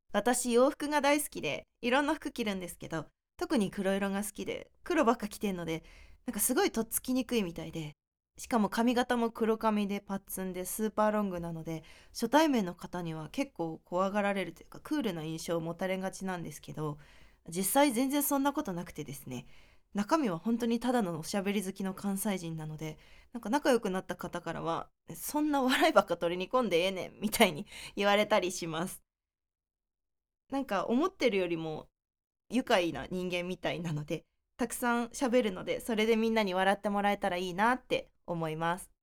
私洋服が大好きでいろんな服着るんですけど、特に黒色が好きで黒ばっか着てんので、なんかすごいとっつきにくいみたいで、しかも髪型も黒髪でパッツンでスーパーロングなので、初対面の方には結構怖がられるというかクールな印象を持たれがちなんですけど、実際全然そんなことなくてですね、中身は本当にただのおしゃべり好きの関西人なので、なんか仲良くなった方からはそんな笑いばっか取りに込んでええねんみたいに言われたりします。なんか思ってるよりも愉快な人間みたいなので、たくさん喋るので、それでみんなに笑ってもらえたらいいなって思います。